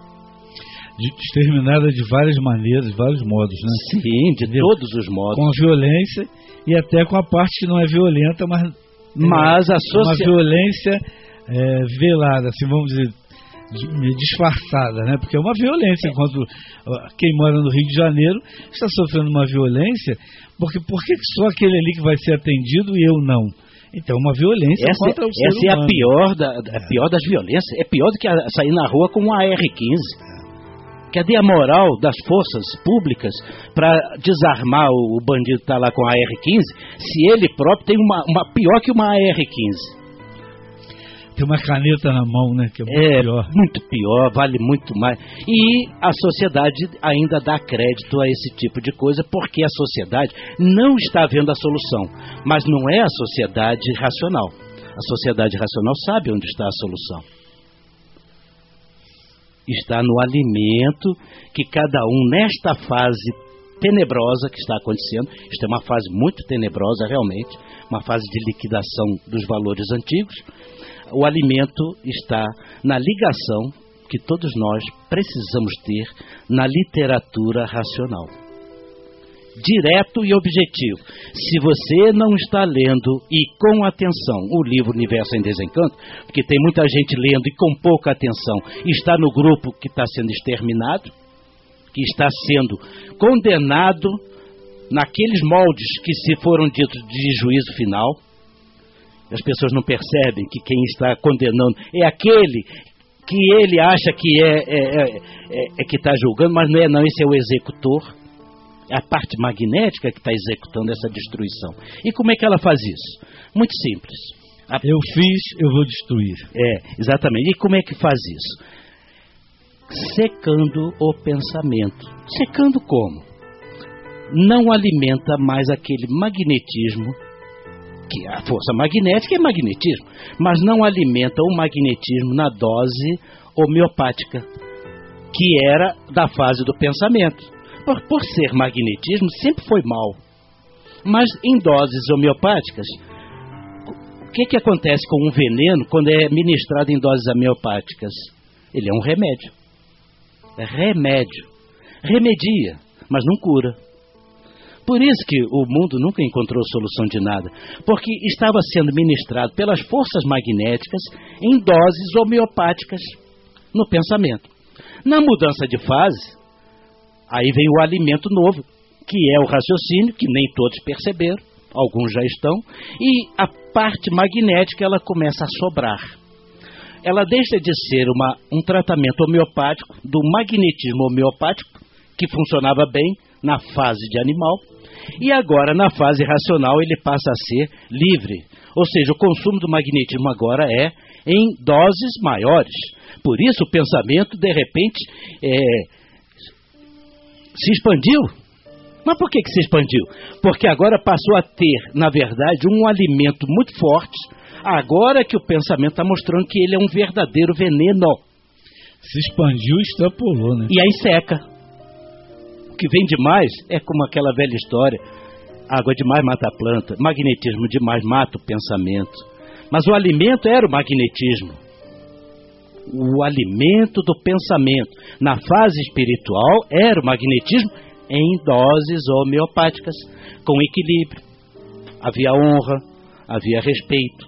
Exterminada de várias maneiras, de vários modos, né? Sim, de todos os modos. Com a violência e até com a parte que não é violenta, mas a uma violência velada, assim, vamos dizer, disfarçada, né? Porque é uma violência, enquanto quem mora no Rio de Janeiro está sofrendo uma violência, porque por que só aquele ali que vai ser atendido e eu não? Então, uma violência contra o ser humano. Essa é a pior das violências. É pior do que sair na rua com um AR-15. Cadê a moral das forças públicas para desarmar o bandido que está lá com a AR-15, se ele próprio tem uma pior que uma AR-15? Tem uma caneta na mão, né? Que é muito pior. Muito pior, vale muito mais. E a sociedade ainda dá crédito a esse tipo de coisa, porque a sociedade não está vendo a solução. Mas não é a sociedade racional. A sociedade racional sabe onde está a solução. Está no alimento que cada um, nesta fase tenebrosa que está acontecendo, isto é uma fase muito tenebrosa realmente, uma fase de liquidação dos valores antigos, o alimento está na ligação que todos nós precisamos ter na literatura racional. Direto e objetivo. Se você não está lendo e com atenção o livro Universo em Desencanto, porque tem muita gente lendo e com pouca atenção, está no grupo que está sendo exterminado, que está sendo condenado naqueles moldes que se foram ditos de juízo final. As pessoas não percebem que quem está condenando é aquele que ele acha que que está julgando, mas não é não, esse é o executor. É a parte magnética que está executando essa destruição. E como é que ela faz isso? Muito simples. Eu fiz, eu vou destruir. Exatamente. E como é que faz isso? Secando o pensamento. Secando como? Não alimenta mais aquele magnetismo, que a força magnética é magnetismo, mas não alimenta o magnetismo na dose homeopática, que era da fase do pensamento. Por ser magnetismo, sempre foi mal. Mas em doses homeopáticas, o que acontece com um veneno quando é ministrado em doses homeopáticas? Ele é um remédio. É remédio. Remedia, mas não cura. Por isso que o mundo nunca encontrou solução de nada, porque estava sendo ministrado pelas forças magnéticas em doses homeopáticas no pensamento. Na mudança de fase, aí vem o alimento novo, que é o raciocínio, que nem todos perceberam, alguns já estão, e a parte magnética ela começa a sobrar. Ela deixa de ser um tratamento homeopático, do magnetismo homeopático, que funcionava bem na fase de animal, e agora na fase racional ele passa a ser livre. Ou seja, o consumo do magnetismo agora é em doses maiores. Por isso o pensamento de repente se expandiu. Mas por que se expandiu? Porque agora passou a ter, na verdade, um alimento muito forte, agora que o pensamento está mostrando que ele é um verdadeiro veneno. Se expandiu e extrapolou, né? E aí seca. O que vem demais é como aquela velha história, água demais mata a planta, magnetismo demais mata o pensamento. Mas o alimento era o magnetismo. O alimento do pensamento, na fase espiritual, era o magnetismo em doses homeopáticas, com equilíbrio. Havia honra, havia respeito,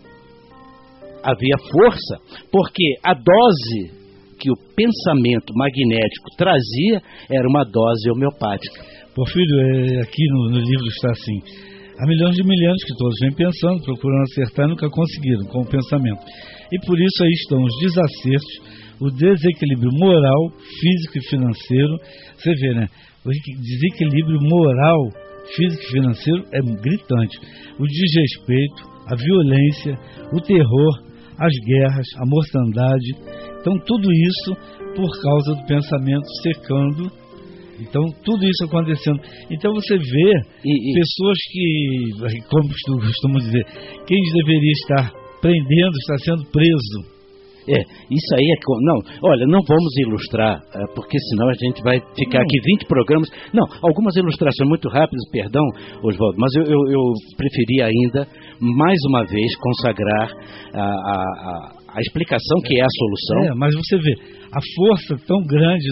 havia força, porque a dose que o pensamento magnético trazia era uma dose homeopática. Porfírio, aqui no livro está assim: há milhões de milênios que todos vêm pensando, procurando acertar e nunca conseguiram com o pensamento. E por isso aí estão os desacertos, o desequilíbrio moral, físico e financeiro. Você vê, né? O desequilíbrio moral, físico e financeiro é gritante. O desrespeito, a violência, o terror, as guerras, a mortandade. Então tudo isso por causa do pensamento secando. Então tudo isso acontecendo. Então você vê pessoas que, como costumo dizer, quem deveria estar prendendo está sendo preso. Isso aí não, olha, não vamos ilustrar, porque senão a gente vai ficar aqui 20 programas. Não, algumas ilustrações muito rápidas, perdão, Oswaldo, mas eu preferia ainda, mais uma vez, consagrar a explicação que é a solução. Mas você vê, a força tão grande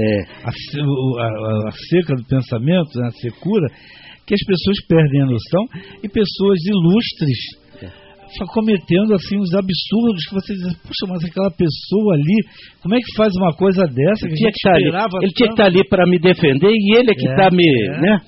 a seca do pensamento, a secura, que as pessoas perdem a noção, e pessoas ilustres cometendo assim uns absurdos que você diz: puxa, mas aquela pessoa ali, como é que faz uma coisa dessa? Ele tinha que estar ali para me defender, e ele é que está né?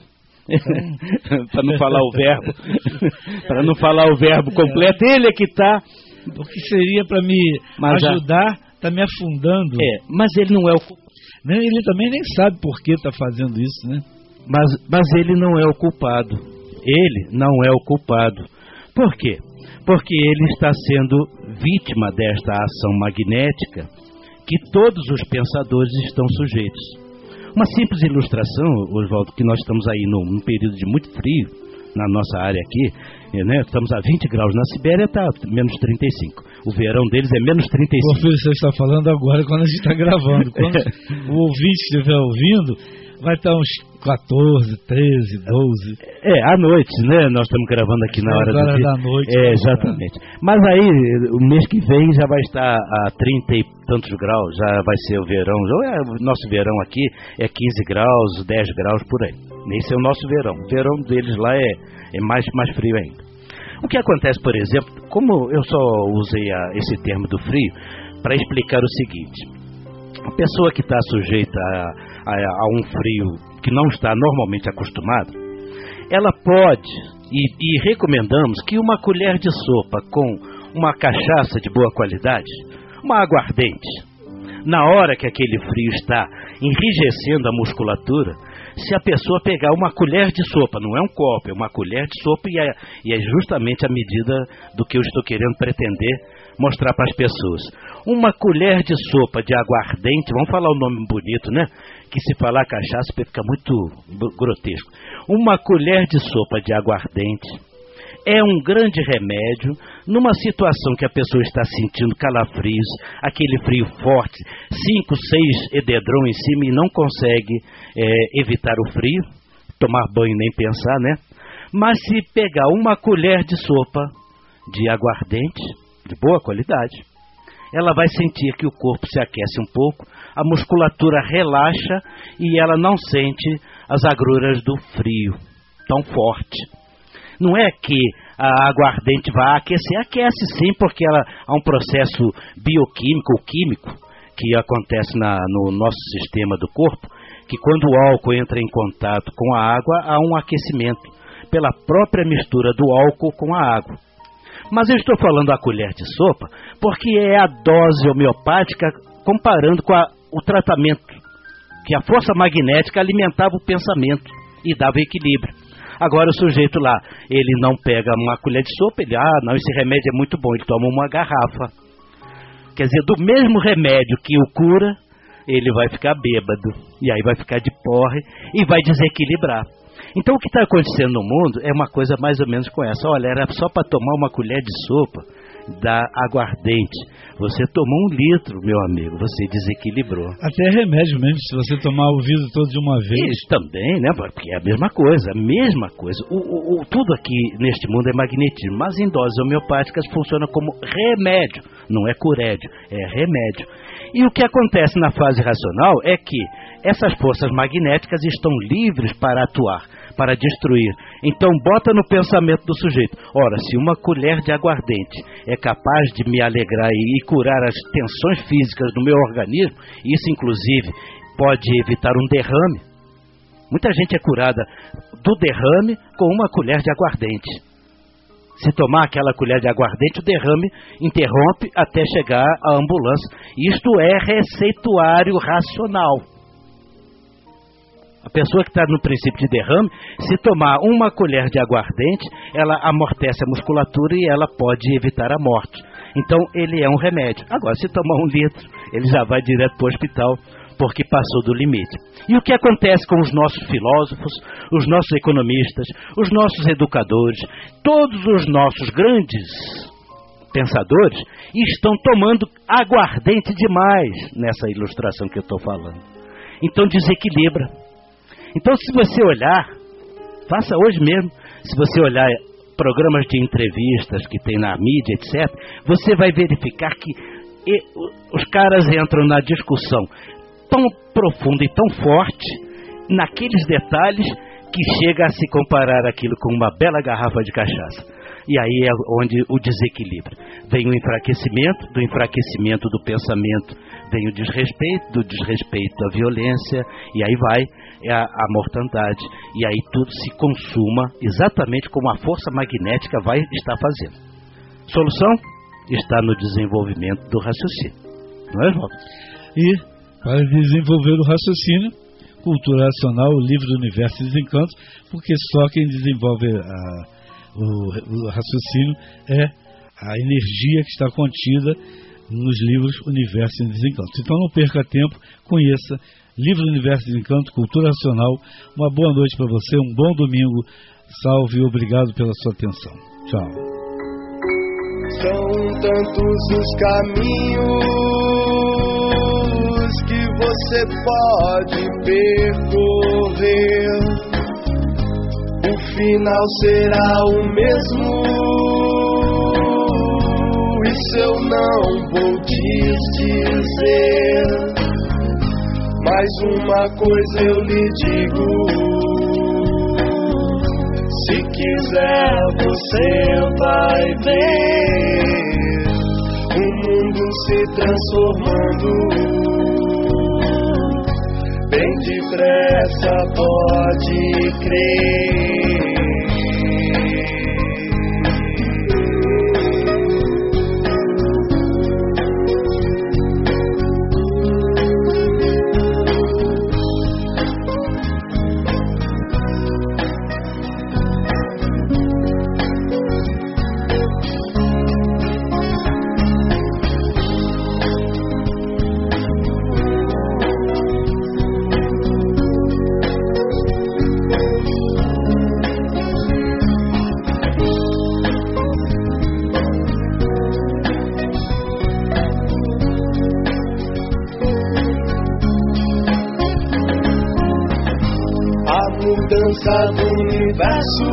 Para não falar o verbo, para não falar o verbo completo, ele é que está. O que seria para me ajudar, está me afundando. Mas ele não é o culpado. Ele também nem sabe por que está fazendo isso, né? Mas ele não é o culpado. Ele não é o culpado. Por quê? Porque ele está sendo vítima desta ação magnética que todos os pensadores estão sujeitos. Uma simples ilustração, Oswaldo, que nós estamos aí num período de muito frio, na nossa área aqui, né? Estamos a 20 graus, na Sibéria está menos 35. O verão deles é menos 35. Porfírio, você está falando agora quando a gente está gravando. Quando o ouvinte estiver ouvindo, vai estar uns 14, 13, 12. À noite, né? Nós estamos gravando aqui na hora do dia. Da noite. Exatamente. Mas aí, o mês que vem já vai estar a 30 e tantos graus, já vai ser o verão. O nosso verão aqui é 15 graus, 10 graus por aí. Esse é o nosso verão. O verão deles lá é mais frio ainda. O que acontece, por exemplo, como eu só usei esse termo do frio para explicar o seguinte: a pessoa que está sujeita a um frio que não está normalmente acostumada, ela pode, e recomendamos que uma colher de sopa com uma cachaça de boa qualidade, uma aguardente, na hora que aquele frio está enrijecendo a musculatura, se a pessoa pegar uma colher de sopa, não é um copo, é uma colher de sopa, e é justamente a medida do que eu estou querendo pretender mostrar para as pessoas. Uma colher de sopa de aguardente, vamos falar o nome bonito, né? Que se falar cachaça fica muito grotesco. Uma colher de sopa de aguardente é um grande remédio numa situação que a pessoa está sentindo calafrios, aquele frio forte, 5, 6 edredom em cima e não consegue evitar o frio, tomar banho nem pensar, né? Mas se pegar uma colher de sopa de aguardente, de boa qualidade, ela vai sentir que o corpo se aquece um pouco, a musculatura relaxa e ela não sente as agruras do frio tão forte. Não é que a aguardente vai aquecer, aquece sim, porque há um processo bioquímico ou químico que acontece no nosso sistema do corpo, que quando o álcool entra em contato com a água, há um aquecimento pela própria mistura do álcool com a água. Mas eu estou falando a colher de sopa porque é a dose homeopática comparando com o tratamento, que a força magnética alimentava o pensamento e dava equilíbrio. Agora o sujeito lá, ele não pega uma colher de sopa, ele, não, esse remédio é muito bom, ele toma uma garrafa. Quer dizer, do mesmo remédio que o cura, ele vai ficar bêbado, e aí vai ficar de porre e vai desequilibrar. Então o que está acontecendo no mundo é uma coisa mais ou menos com essa. Olha, era só para tomar uma colher de sopa da aguardente. Você tomou 1 litro, meu amigo, você desequilibrou. Até remédio mesmo, se você tomar o vidro todo de uma vez. Isso também, né? Porque é a mesma coisa, tudo aqui neste mundo é magnetismo, mas em doses homeopáticas funciona como remédio, não é curédio, é remédio. E o que acontece na fase racional é que essas forças magnéticas estão livres para atuar, para destruir. Então bota no pensamento do sujeito: ora, se uma colher de aguardente é capaz de me alegrar e curar as tensões físicas do meu organismo, isso inclusive pode evitar um derrame. Muita gente é curada do derrame com uma colher de aguardente. Se tomar aquela colher de aguardente, o derrame interrompe até chegar à ambulância. Isto é receituário racional. A pessoa que está no princípio de derrame, se tomar uma colher de aguardente, ela amortece a musculatura e ela pode evitar a morte. Então, ele é um remédio. Agora, se tomar 1 litro, ele já vai direto para o hospital, porque passou do limite. E o que acontece com os nossos filósofos, os nossos economistas, os nossos educadores, todos os nossos grandes pensadores estão tomando aguardente demais nessa ilustração que eu estou falando. Então desequilibra. Então se você olhar, faça hoje mesmo, se você olhar programas de entrevistas que tem na mídia, etc., você vai verificar que os caras entram na discussão tão profunda e tão forte naqueles detalhes que chega a se comparar aquilo com uma bela garrafa de cachaça. E aí é onde o desequilíbrio. Vem o enfraquecimento, do enfraquecimento do pensamento vem o desrespeito, do desrespeito a violência, e aí vai a mortandade. E aí tudo se consuma exatamente como a força magnética vai estar fazendo. Solução está no desenvolvimento do raciocínio. Não é, João? E para desenvolver o raciocínio, Cultura Racional, o livro do Universo e Desencanto, porque só quem desenvolve o raciocínio é a energia que está contida nos livros Universo e Desencanto. Então não perca tempo, conheça Livro do Universo e Desencanto, Cultura Racional. Uma boa noite para você, um bom domingo, salve e obrigado pela sua atenção. Tchau. São tantos os caminhos que você pode percorrer, o final será o mesmo. Isso eu não vou te dizer, mas uma coisa eu lhe digo: se quiser você vai ver o mundo se transformando. Bem depressa, pode crer. Mudança do universo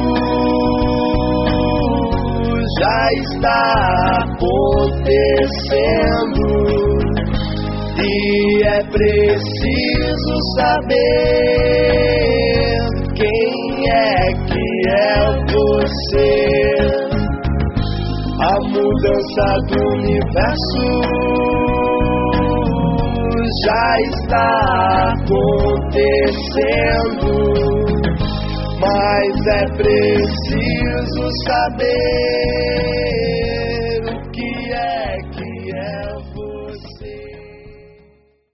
já está acontecendo e é preciso saber quem é que é você. A mudança do universo já está acontecendo, mas é preciso saber o que é você.